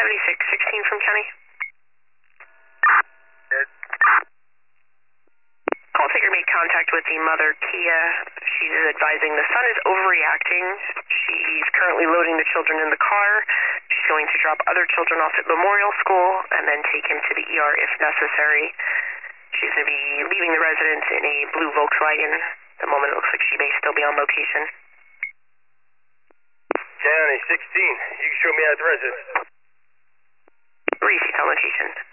7616 from County. Dead. Call taker made contact with the mother, Kia. She's advising the son is overreacting. She's currently loading the children in the car. She's going to drop other children off at Memorial School and then take him to the ER if necessary. She's going to be leaving the residence in a blue Volkswagen. At the moment, it looks like she may still be on location. County 16, you can show me out the residence. Received on location.